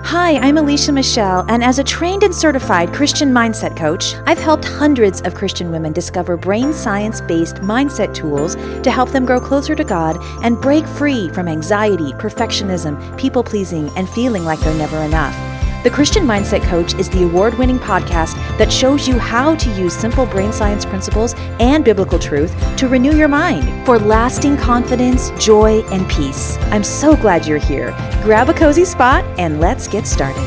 Hi, I'm Alicia Michelle, and as a trained and certified Christian mindset coach, I've helped hundreds of Christian women discover brain science-based mindset tools to help them grow closer to God and break free from anxiety, perfectionism, people-pleasing, and feeling like they're never enough. The Christian Mindset Coach is the award-winning podcast that shows you how to use simple brain science principles and biblical truth to renew your mind for lasting confidence, joy, and peace. I'm so glad you're here. Grab a cozy spot and let's get started.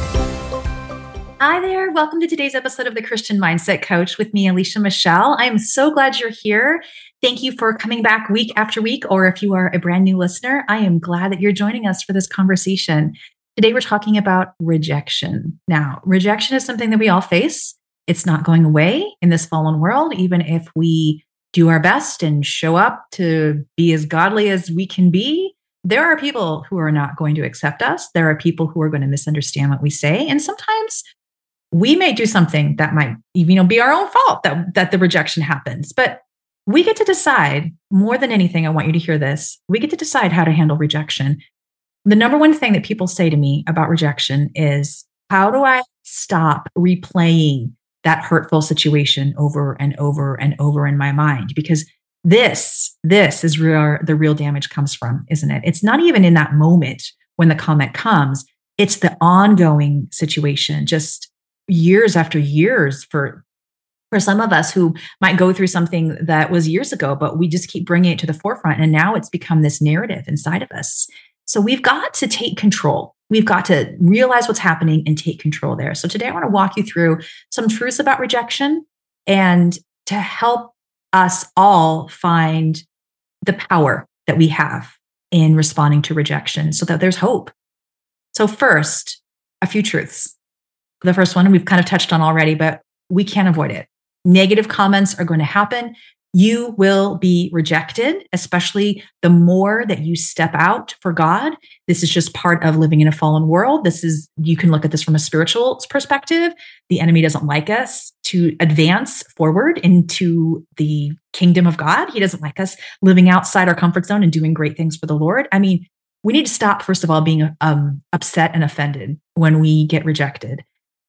Hi there. Welcome to today's episode of the Christian Mindset Coach with me, Alicia Michelle. I am so glad you're here. Thank you for coming back week after week, or if you are a brand new listener, I am glad that you're joining us for this conversation. Today, we're talking about rejection. Now, rejection is something that we all face. It's not going away in this fallen world, even if we do our best and show up to be as godly as we can be. There are people who are not going to accept us. There are people who are going to misunderstand what we say. And sometimes we may do something that might even be our own fault that the rejection happens. But we get to decide, more than anything, I want you to hear this, we get to decide how to handle rejection. The number one thing that people say to me about rejection is, how do I stop replaying that hurtful situation over and over and over in my mind? Because this is where the real damage comes from, isn't it? It's not even in that moment when the comment comes. It's the ongoing situation, just years after years for some of us who might go through something that was years ago, but we just keep bringing it to the forefront. And now it's become this narrative inside of us. So we've got to take control. We've got to realize what's happening and take control there. So today I want to walk you through some truths about rejection and to help us all find the power that we have in responding to rejection so that there's hope. So first, a few truths. The first one we've kind of touched on already, but we can't avoid it. Negative comments are going to happen. You will be rejected, especially the more that you step out for God. This is just part of living in a fallen world. You can look at this from a spiritual perspective. The enemy doesn't like us to advance forward into the kingdom of God. He doesn't like us living outside our comfort zone and doing great things for the Lord. I mean, we need to stop, first of all, being upset and offended when we get rejected.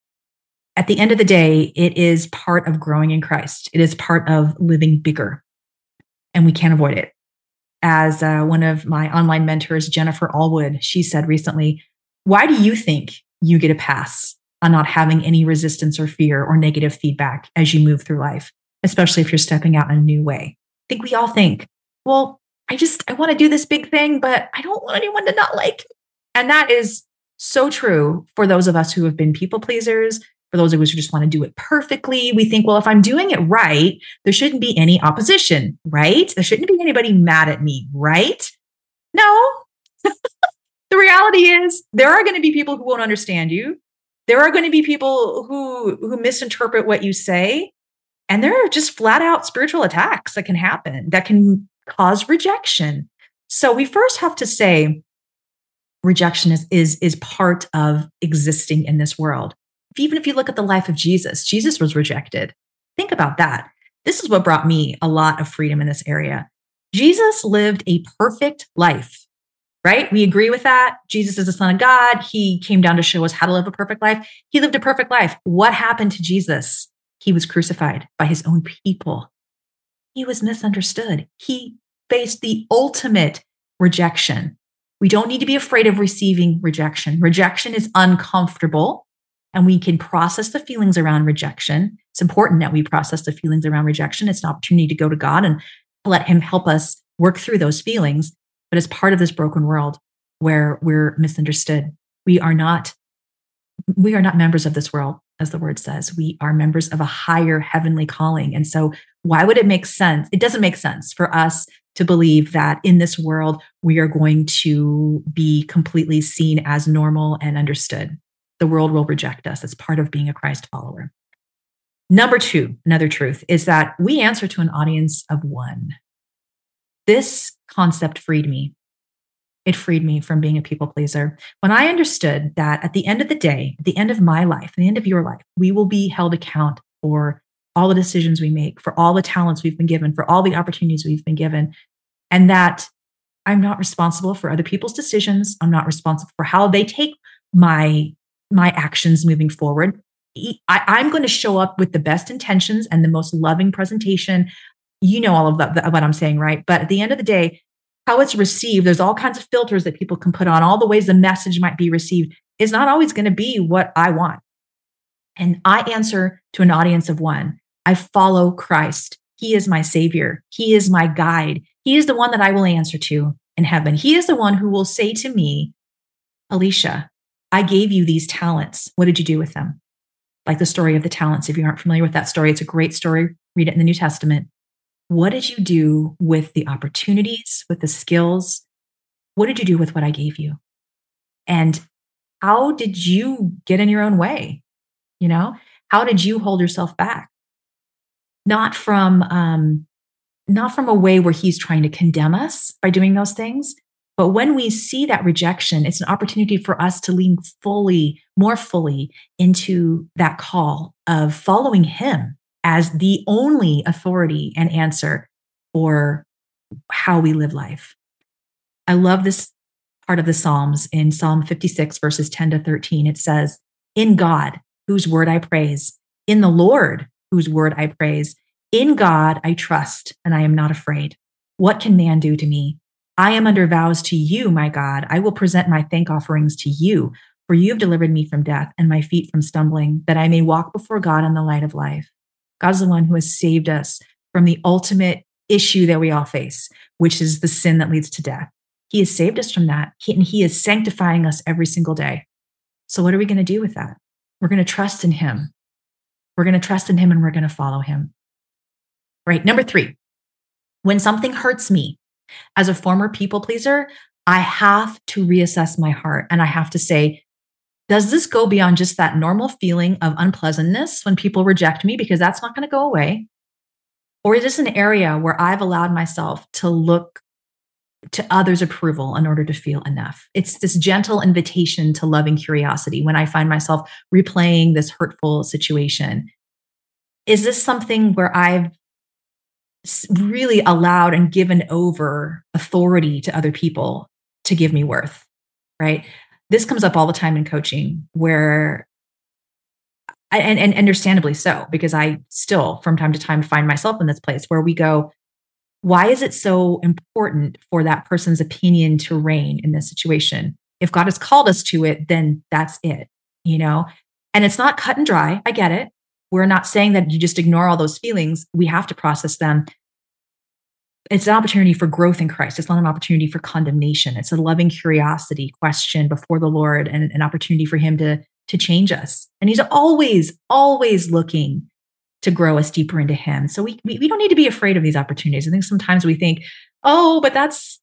At the end of the day, it is part of growing in Christ. It is part of living bigger, and we can't avoid it. As one of my online mentors, Jennifer Allwood, she said recently, why do you think you get a pass on not having any resistance or fear or negative feedback as you move through life, especially if you're stepping out in a new way? I think we all think, well, I want to do this big thing, but I don't want anyone to not like me. And that is so true for those of us who have been people pleasers. For those of us who just want to do it perfectly, we think, well, if I'm doing it right, there shouldn't be any opposition, right? There shouldn't be anybody mad at me, right? No. The reality is there are going to be people who won't understand you. There are going to be people who misinterpret what you say. And there are just flat out spiritual attacks that can happen that can cause rejection. So we first have to say rejection is part of existing in this world. Even if you look at the life of Jesus was rejected. Think about that. This is what brought me a lot of freedom in this area. Jesus lived a perfect life, right? We agree with that. Jesus is the Son of God. He came down to show us how to live a perfect life. He lived a perfect life. What happened to Jesus? He was crucified by his own people. He was misunderstood. He faced the ultimate rejection. We don't need to be afraid of receiving rejection. Rejection is uncomfortable. And we can process the feelings around rejection. It's important that we process the feelings around rejection. It's an opportunity to go to God and let him help us work through those feelings. But as part of this broken world where we're misunderstood, we are not members of this world, as the word says. We are members of a higher heavenly calling. And so why would it make sense? It doesn't make sense for us to believe that in this world, we are going to be completely seen as normal and understood. The world will reject us. It's part of being a Christ follower. Number two, another truth is that we answer to an audience of one. This concept freed me. It freed me from being a people pleaser. When I understood that at the end of the day, at the end of my life, at the end of your life, we will be held account for all the decisions we make, for all the talents we've been given, for all the opportunities we've been given, and that I'm not responsible for other people's decisions. I'm not responsible for how they take my my actions moving forward. I'm going to show up with the best intentions and the most loving presentation. You know all of that, what I'm saying, right? But at the end of the day, how it's received, there's all kinds of filters that people can put on, all the ways the message might be received is not always going to be what I want. And I answer to an audience of one. I follow Christ. He is my savior. He is my guide. He is the one that I will answer to in heaven. He is the one who will say to me, Alicia, I gave you these talents. What did you do with them? Like the story of the talents. If you aren't familiar with that story, it's a great story. Read it in the New Testament. What did you do with the opportunities, with the skills? What did you do with what I gave you? And how did you get in your own way? You know, how did you hold yourself back? Not from a way where he's trying to condemn us by doing those things, but when we see that rejection, it's an opportunity for us to lean more fully into that call of following him as the only authority and answer for how we live life. I love this part of the Psalms in Psalm 56, verses 10 to 13. It says, in God, whose word I praise, in the Lord, whose word I praise, in God I trust, and I am not afraid. What can man do to me? I am under vows to you, my God. I will present my thank offerings to you, for you have delivered me from death and my feet from stumbling, that I may walk before God in the light of life. God is the one who has saved us from the ultimate issue that we all face, which is the sin that leads to death. He has saved us from that, and he is sanctifying us every single day. So what are we going to do with that? We're going to trust in him. We're going to trust in him and we're going to follow him. Right. Number 3, when something hurts me as a former people pleaser, I have to reassess my heart and I have to say, does this go beyond just that normal feeling of unpleasantness when people reject me? Because that's not going to go away. Or is this an area where I've allowed myself to look to others' approval in order to feel enough? It's this gentle invitation to loving curiosity when I find myself replaying this hurtful situation. Is this something where I've really allowed and given over authority to other people to give me worth, right? This comes up all the time in coaching where, and understandably so, because I still from time to time find myself in this place where we go, why is it so important for that person's opinion to reign in this situation? If God has called us to it, then that's it, you know? And it's not cut and dry. I get it. We're not saying that you just ignore all those feelings. We have to process them. It's an opportunity for growth in Christ. It's not an opportunity for condemnation. It's a loving curiosity question before the Lord and an opportunity for him to change us. And he's always, always looking to grow us deeper into him. So we don't need to be afraid of these opportunities. I think sometimes we think, oh, but that's,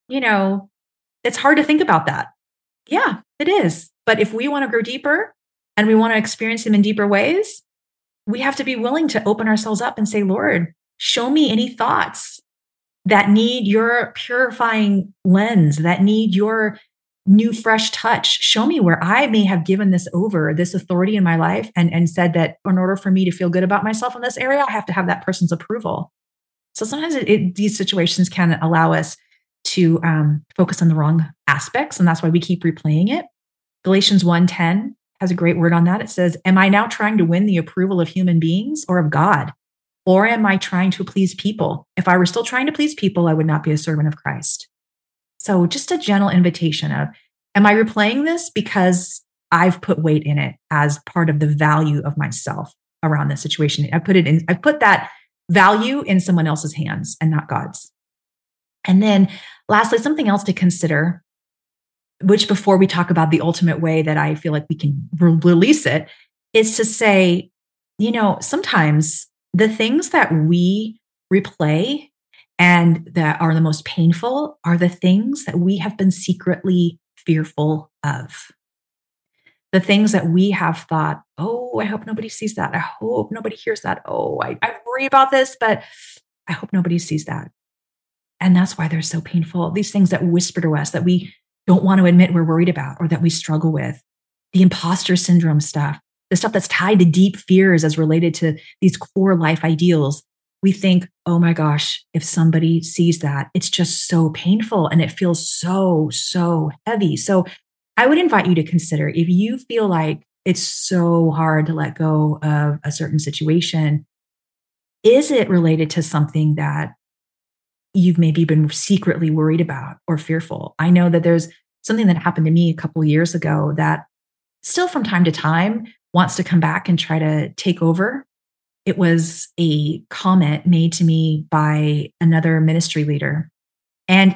it's hard to think about that. Yeah, it is. But if we want to grow deeper and we want to experience him in deeper ways, we have to be willing to open ourselves up and say, Lord, show me any thoughts that need your purifying lens, that need your new, fresh touch. Show me where I may have given this over, this authority in my life, and said that in order for me to feel good about myself in this area, I have to have that person's approval. So sometimes these situations can allow us to focus on the wrong aspects, and that's why we keep replaying it. Galatians 1:10 has a great word on that. It says, am I now trying to win the approval of human beings or of God? Or am I trying to please people? If I were still trying to please people, I would not be a servant of Christ. So just a gentle invitation of, am I replaying this because I've put weight in it as part of the value of myself around this situation? I put that value in someone else's hands and not God's. And then lastly, something else to consider, which before we talk about the ultimate way that I feel like we can release it, is to say, sometimes the things that we replay and that are the most painful are the things that we have been secretly fearful of. The things that we have thought, oh, I hope nobody sees that. I hope nobody hears that. Oh, I worry about this, but I hope nobody sees that. And that's why they're so painful. These things that whisper to us that we don't want to admit we're worried about or that we struggle with. The imposter syndrome stuff, the stuff that's tied to deep fears as related to these core life ideals. We think, oh my gosh, if somebody sees that, it's just so painful and it feels so, so heavy. So I would invite you to consider, if you feel like it's so hard to let go of a certain situation. Is it related to something that you've maybe been secretly worried about or fearful? I know that there's something that happened to me a couple of years ago that still from time to time wants to come back and try to take over. It was a comment made to me by another ministry leader, and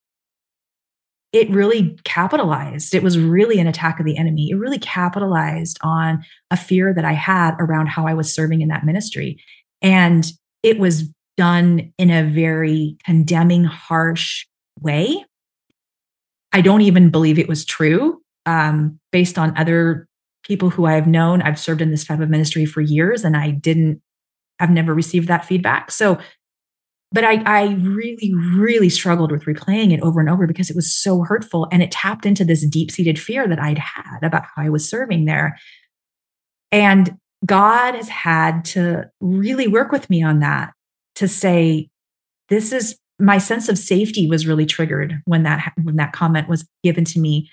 it really capitalized. It was really an attack of the enemy. It really capitalized on a fear that I had around how I was serving in that ministry. And it was done in a very condemning, harsh way. I don't even believe it was true. Based on other people who I've known, I've served in this type of ministry for years, and I've never received that feedback. So, but I really, really struggled with replaying it over and over because it was so hurtful, and it tapped into this deep-seated fear that I'd had about how I was serving there. And God has had to really work with me on that, to say, this is my sense of safety was really triggered when that comment was given to me.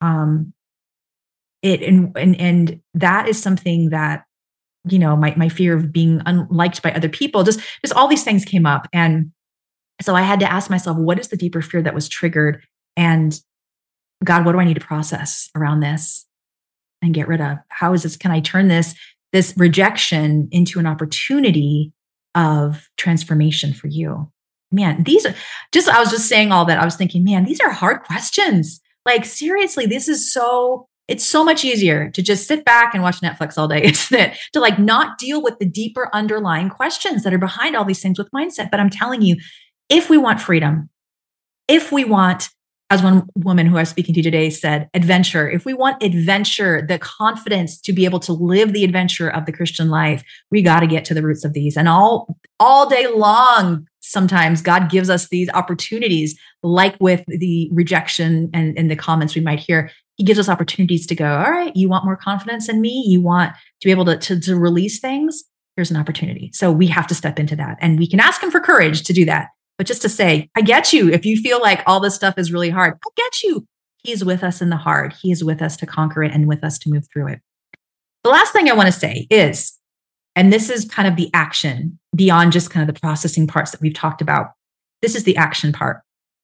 And that is something that, my fear of being unliked by other people, just all these things came up. And so I had to ask myself, what is the deeper fear that was triggered? And God, what do I need to process around this and get rid of? How is this? Can I turn this rejection into an opportunity of transformation for you? Man, I was just saying all that. I was thinking, man, these are hard questions. Like, seriously, it's so much easier to just sit back and watch Netflix all day, isn't it? To like not deal with the deeper underlying questions that are behind all these things with mindset. But I'm telling you, if we want freedom, if we want, as one woman who I was speaking to today said, adventure, if we want adventure, the confidence to be able to live the adventure of the Christian life, we got to get to the roots of these. And all day long, sometimes God gives us these opportunities, like with the rejection and the comments we might hear. He gives us opportunities to go, all right, you want more confidence in me? You want to be able to release things? Here's an opportunity. So we have to step into that. And we can ask him for courage to do that. But just to say, I get you. If you feel like all this stuff is really hard, I get you. He's with us in the hard. He is with us to conquer it and with us to move through it. The last thing I want to say is, and this is kind of the action beyond just kind of the processing parts that we've talked about. This is the action part.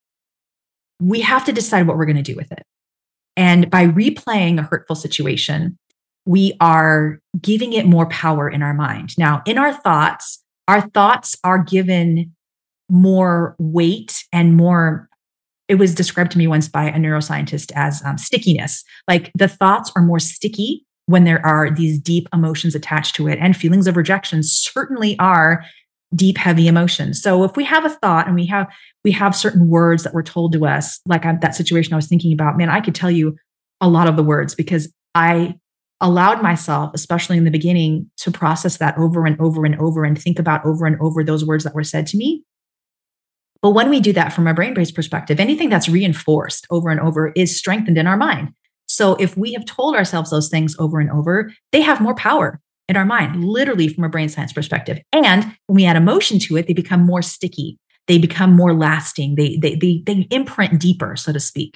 We have to decide what we're going to do with it. And by replaying a hurtful situation, we are giving it more power in our mind. Now, in our thoughts are given more weight and more. It was described to me once by a neuroscientist as stickiness. Like, the thoughts are more sticky when there are these deep emotions attached to it. And feelings of rejection certainly are deep, heavy emotions. So if we have a thought and we have certain words that were told to us, like that situation I was thinking about, man, I could tell you a lot of the words because I allowed myself, especially in the beginning, to process that over and over and over and think about over and over those words that were said to me. But when we do that from a brain-based perspective, anything that's reinforced over and over is strengthened in our mind. So if we have told ourselves those things over and over, they have more power in our mind, literally from a brain science perspective. And when we add emotion to it, they become more sticky. They become more lasting. They imprint deeper, so to speak.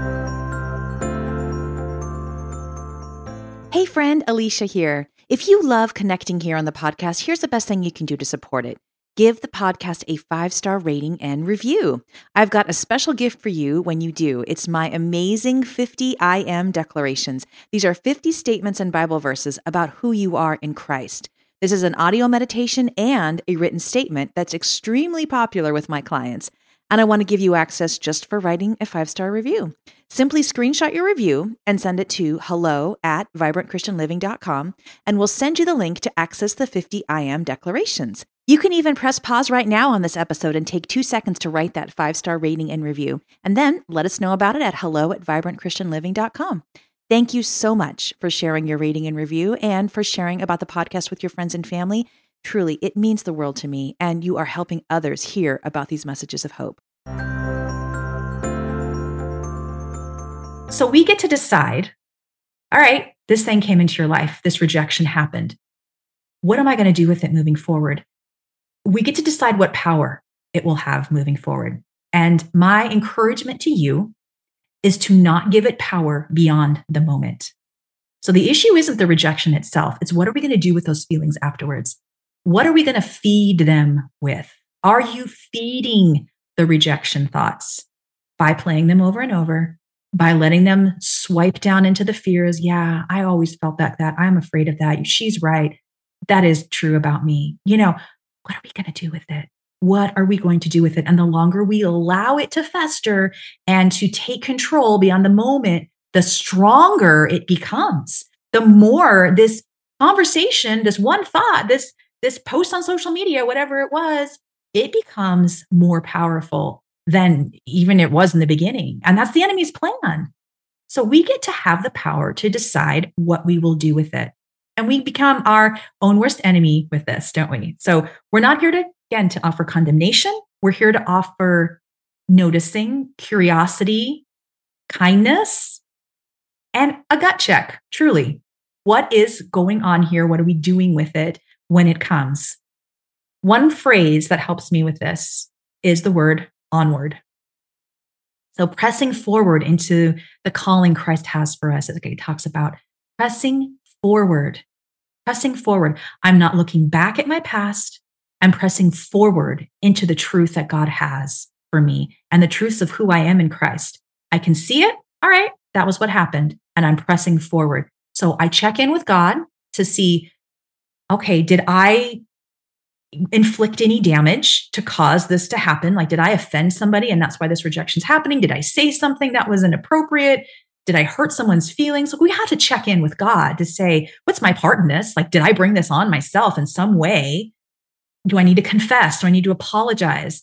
Hey friend, Alicia here. If you love connecting here on the podcast, here's the best thing you can do to support it. Give the podcast a 5-star rating and review. I've got a special gift for you when you do. It's my amazing 50 I Am declarations. These are 50 statements and Bible verses about who you are in Christ. This is an audio meditation and a written statement that's extremely popular with my clients. And I want to give you access just for writing a 5-star review. Simply screenshot your review and send it to hello@vibrantchristianliving.com, and we'll send you the link to access the 50 I Am declarations. You can even press pause right now on this episode and take 2 seconds to write that 5-star rating and review, and then let us know about it at hello@vibrantchristianliving.com. Thank you so much for sharing your rating and review and for sharing about the podcast with your friends and family. Truly, it means the world to me, and you are helping others hear about these messages of hope. So we get to decide, all right, this thing came into your life, this rejection happened. What am I going to do with it moving forward? We get to decide what power it will have moving forward. And my encouragement to you is to not give it power beyond the moment. So the issue isn't the rejection itself. It's what are we going to do with those feelings afterwards? What are we going to feed them with? Are you feeding the rejection thoughts by playing them over and over, by letting them swipe down into the fears? Yeah, I always felt that I'm afraid of that. She's right. That is true about me. What are we going to do with it? What are we going to do with it? And the longer we allow it to fester and to take control beyond the moment, the stronger it becomes. The more this conversation, this one thought, this post on social media, whatever it was, it becomes more powerful than even it was in the beginning. And that's the enemy's plan. So we get to have the power to decide what we will do with it. And we become our own worst enemy with this, don't we? So we're not here to offer condemnation. We're here to offer noticing, curiosity, kindness, and a gut check, truly. What is going on here? What are we doing with it when it comes? One phrase that helps me with this is the word onward. So pressing forward into the calling Christ has for us. It talks about pressing forward. Pressing forward. I'm not looking back at my past. I'm pressing forward into the truth that God has for me and the truths of who I am in Christ. I can see it. All right, that was what happened. And I'm pressing forward. So I check in with God to see, okay, did I inflict any damage to cause this to happen? Like, did I offend somebody and that's why this rejection is happening? Did I say something that was inappropriate? Did I hurt someone's feelings? We have to check in with God to say, what's my part in this? Like, did I bring this on myself in some way? Do I need to confess? Do I need to apologize?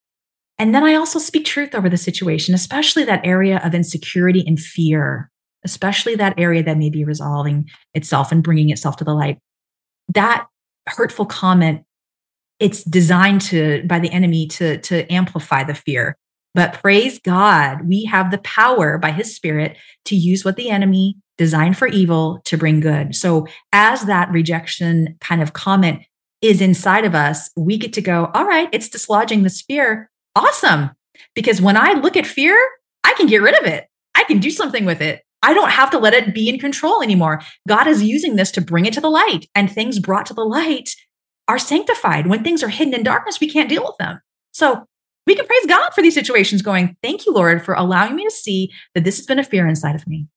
And then I also speak truth over the situation, especially that area of insecurity and fear, especially that area that may be resolving itself and bringing itself to the light. That hurtful comment, it's designed by the enemy to amplify the fear. But praise God, we have the power by his Spirit to use what the enemy designed for evil to bring good. So as that rejection kind of comment is inside of us, we get to go, all right, it's dislodging this fear. Awesome. Because when I look at fear, I can get rid of it. I can do something with it. I don't have to let it be in control anymore. God is using this to bring it to the light, and things brought to the light are sanctified. When things are hidden in darkness, we can't deal with them. So we can praise God for these situations going, thank you, Lord, for allowing me to see that this has been a fear inside of me.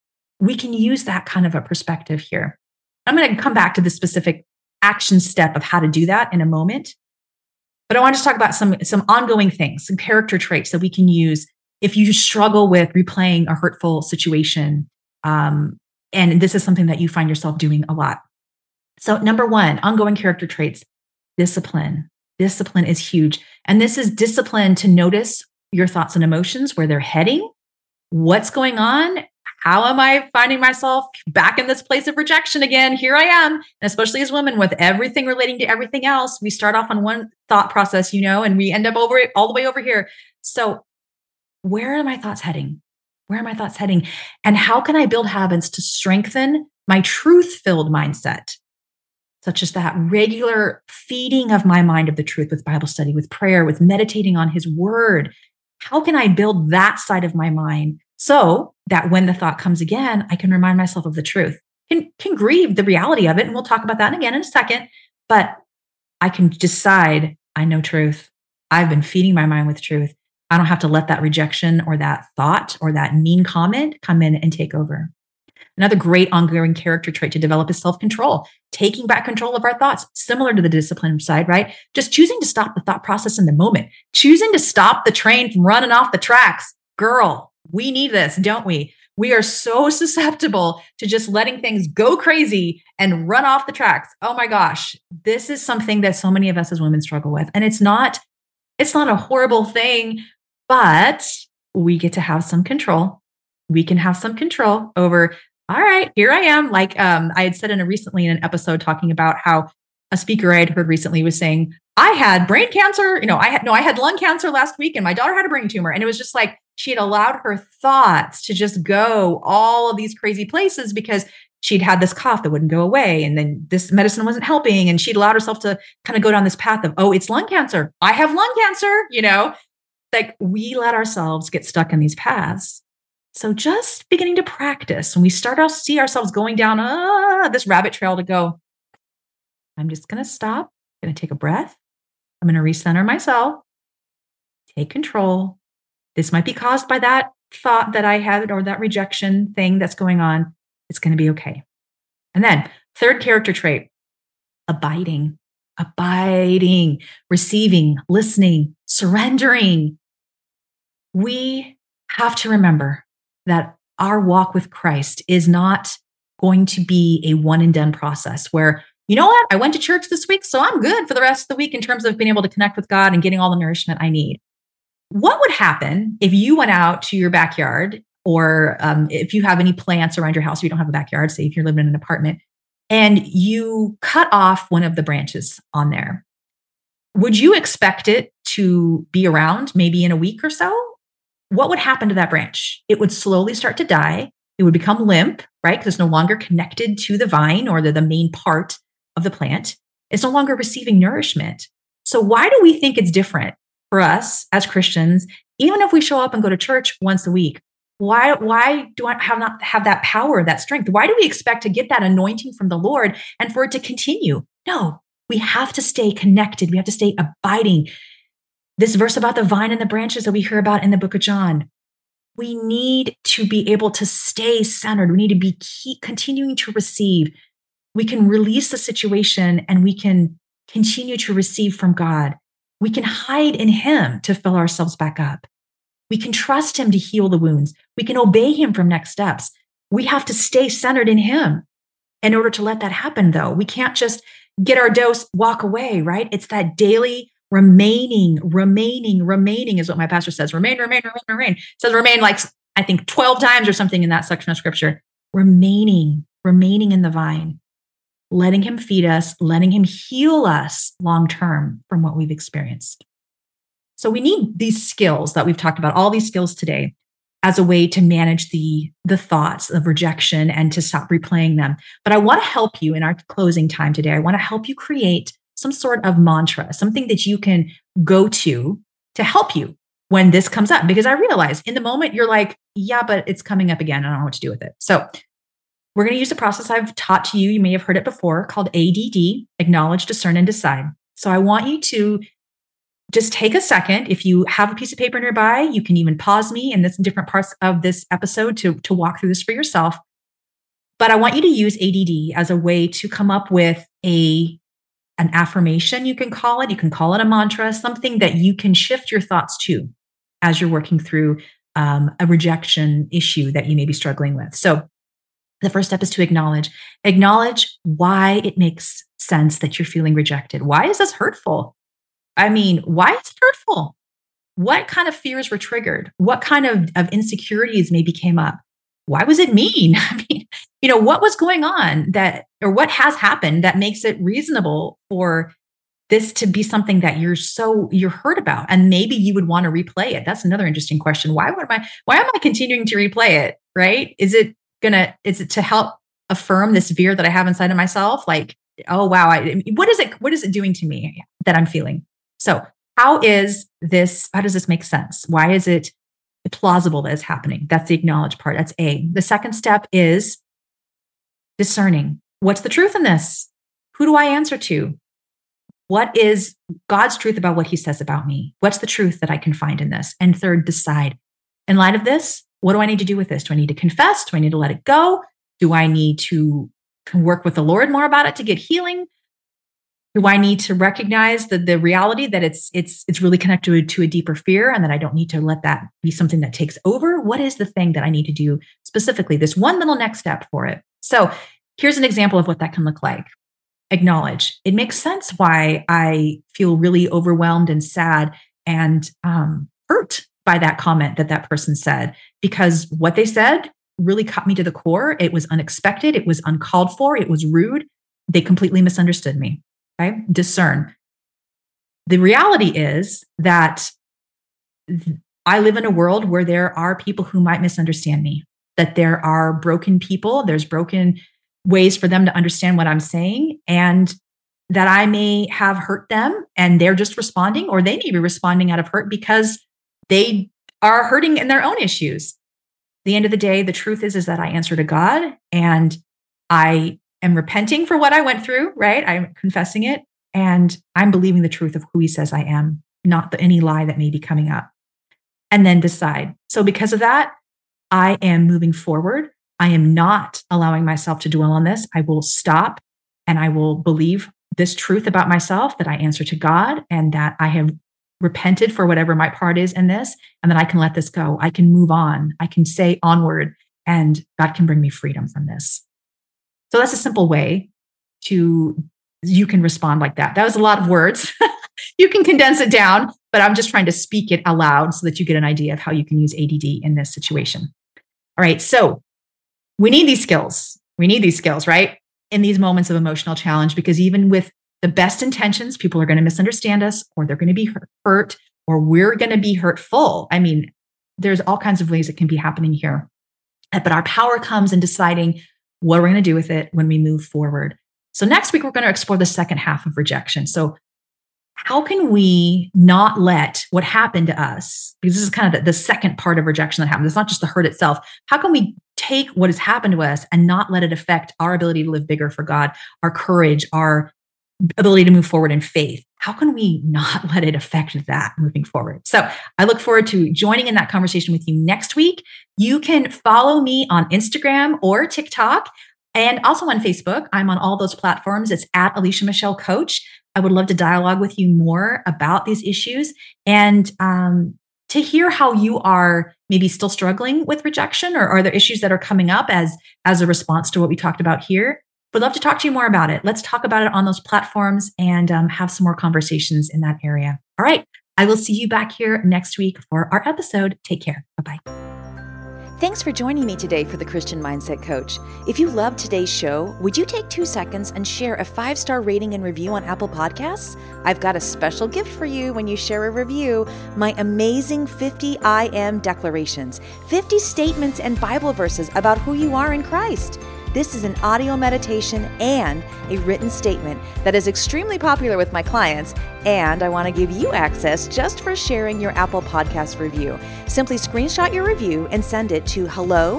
We can use that kind of a perspective here. I'm going to come back to the specific action step of how to do that in a moment. But I want to talk about some ongoing things, some character traits that we can use if you struggle with replaying a hurtful situation. And this is something that you find yourself doing a lot. So number one, ongoing character traits, discipline. Discipline is huge. And this is discipline to notice your thoughts and emotions, where they're heading, what's going on. How am I finding myself back in this place of rejection again? Here I am. And especially as women, with everything relating to everything else, we start off on one thought process, and we end up all the way over here. So where are my thoughts heading? Where are my thoughts heading? And how can I build habits to strengthen my truth-filled mindset, such as that regular feeding of my mind of the truth with Bible study, with prayer, with meditating on his word? How can I build that side of my mind so that when the thought comes again, I can remind myself of the truth? Can grieve the reality of it. And we'll talk about that again in a second. But I can decide, I know truth. I've been feeding my mind with truth. I don't have to let that rejection or that thought or that mean comment come in and take over. Another great ongoing character trait to develop is self-control, taking back control of our thoughts, similar to the discipline side, right? Just choosing to stop the thought process in the moment, choosing to stop the train from running off the tracks. Girl, we need this, don't we? We are so susceptible to just letting things go crazy and run off the tracks. Oh my gosh, this is something that so many of us as women struggle with. And it's not a horrible thing, but we get to have some control. We can have some control over, all right, here I am. Like I had said recently in an episode talking about how a speaker I had heard recently was saying, I had brain cancer. I had lung cancer last week and my daughter had a brain tumor. And it was just like, she had allowed her thoughts to just go all of these crazy places because she'd had this cough that wouldn't go away. And then this medicine wasn't helping. And she'd allowed herself to kind of go down this path of, oh, it's lung cancer. I have lung cancer, Like we let ourselves get stuck in these paths. So just beginning to practice when we start to see ourselves going down this rabbit trail to go, I'm just going to stop, I'm going to take a breath. I'm going to recenter myself, take control. This might be caused by that thought that I had or that rejection thing that's going on. It's going to be okay. And then third character trait, abiding, receiving, listening, surrendering. We have to remember that our walk with Christ is not going to be a one and done process where, you know what, I went to church this week, so I'm good for the rest of the week in terms of being able to connect with God and getting all the nourishment I need. What would happen if you went out to your backyard or if you have any plants around your house, or you don't have a backyard, say if you're living in an apartment, and you cut off one of the branches on there? Would you expect it to be around maybe in a week or so? What would happen to that branch? It would slowly start to die. It would become limp, right? Because it's no longer connected to the vine or the main part of the plant. It's no longer receiving nourishment. So why do we think it's different for us as Christians, even if we show up and go to church once a week? Why do I not have that power, that strength? Why do we expect to get that anointing from the Lord and for it to continue? No, we have to stay connected. We have to stay abiding. This verse about the vine and the branches that we hear about in the book of John, we need to be able to stay centered. We need to be continuing to receive. We can release the situation and we can continue to receive from God. We can hide in Him to fill ourselves back up. We can trust Him to heal the wounds. We can obey Him from next steps. We have to stay centered in Him in order to let that happen, though. We can't just get our dose, walk away, right? It's that daily remaining is what my pastor says. Remain. It says remain like, I think 12 times or something in that section of scripture. Remaining in the vine, letting Him feed us, letting Him heal us long-term from what we've experienced. So we need these skills that we've talked about, all these skills today, as a way to manage the thoughts of rejection and to stop replaying them. But I want to help you in our closing time today. I want to help you create some sort of mantra, something that you can go to help you when this comes up. Because I realize in the moment you're like, yeah, but it's coming up again. I don't know what to do with it. So we're going to use a process I've taught to you. You may have heard it before, called ADD, acknowledge, discern, and decide. So I want you to just take a second. If you have a piece of paper nearby, you can even pause me in different parts of this episode to walk through this for yourself. But I want you to use ADD as a way to come up with an affirmation, you can call it. You can call it a mantra, something that you can shift your thoughts to as you're working through a rejection issue that you may be struggling with. So the first step is to acknowledge why it makes sense that you're feeling rejected. Why is this hurtful? I mean, why is it hurtful? What kind of fears were triggered? What kind of insecurities maybe came up? Why was it mean? I mean, what was going on or what has happened that makes it reasonable for this to be something that you're hurt about? And maybe you would want to replay it. That's another interesting question. Why am I continuing to replay it? Right? Is it to help affirm this fear that I have inside of myself? Like, oh, wow. What is it doing to me that I'm feeling? So how does this make sense? Why is it plausible that it's happening? That's the acknowledge part. That's A. The second step is discerning. What's the truth in this? Who do I answer to? What is God's truth about what He says about me? What's the truth that I can find in this? And third, decide. In light of this, what do I need to do with this? Do I need to confess? Do I need to let it go? Do I need to work with the Lord more about it to get healing? Do I need to recognize the reality that it's really connected to a deeper fear and that I don't need to let that be something that takes over? What is the thing that I need to do specifically? This one little next step for it. So here's an example of what that can look like. Acknowledge. It makes sense why I feel really overwhelmed and sad and hurt by that comment that person said, because what they said really cut me to the core. It was unexpected. It was uncalled for. It was rude. They completely misunderstood me. Okay? Discern. The reality is that I live in a world where there are people who might misunderstand me, that there are broken people, there's broken ways for them to understand what I'm saying, and that I may have hurt them and they're just responding, or they may be responding out of hurt because they are hurting in their own issues. the end of the day, the truth is that I answer to God, and I am repenting for what I went through, right? I'm confessing it, and I'm believing the truth of who he says I am, not any lie that may be coming up. And then decide. So because of that, I am moving forward. I am not allowing myself to dwell on this. I will stop and I will believe this truth about myself, that I answer to God and that I have repented for whatever my part is in this, and that I can let this go. I can move on. I can say onward, and God can bring me freedom from this. So that's a simple way you can respond like that. That was a lot of words. You can condense it down, but I'm just trying to speak it aloud so that you get an idea of how you can use ADD in this situation. All right. So we need these skills. We need these skills, right? In these moments of emotional challenge, because even with the best intentions, people are going to misunderstand us, or they're going to be hurt, or we're going to be hurtful. I mean, there's all kinds of ways it can be happening here. But our power comes in deciding what we're going to do with it when we move forward. So next week, we're going to explore the second half of rejection. So how can we not let what happened to us, because this is kind of the second part of rejection that happens. It's not just the hurt itself. How can we take what has happened to us and not let it affect our ability to live bigger for God, our courage, our ability to move forward in faith? How can we not let it affect that moving forward? So I look forward to joining in that conversation with you next week. You can follow me on Instagram or TikTok, and also on Facebook. I'm on all those platforms. It's at Alicia Michelle Coach. I would love to dialogue with you more about these issues, and to hear how you are maybe still struggling with rejection, or are there issues that are coming up as a response to what we talked about here. Would love to talk to you more about it. Let's talk about it on those platforms and have some more conversations in that area. All right. I will see you back here next week for our episode. Take care. Bye-bye. Thanks for joining me today for the Christian Mindset Coach. If you loved today's show, would you take 2 seconds and share a 5-star rating and review on Apple Podcasts? I've got a special gift for you when you share a review, my amazing 50 I Am declarations, 50 statements and Bible verses about who you are in Christ. This is an audio meditation and a written statement that is extremely popular with my clients, and I want to give you access just for sharing your Apple Podcast review. Simply screenshot your review and send it to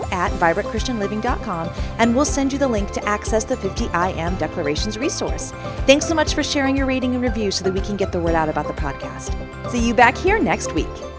hello@vibrantchristianliving.com, and we'll send you the link to access the 50 I Am Declarations resource. Thanks so much for sharing your rating and review so that we can get the word out about the podcast. See you back here next week.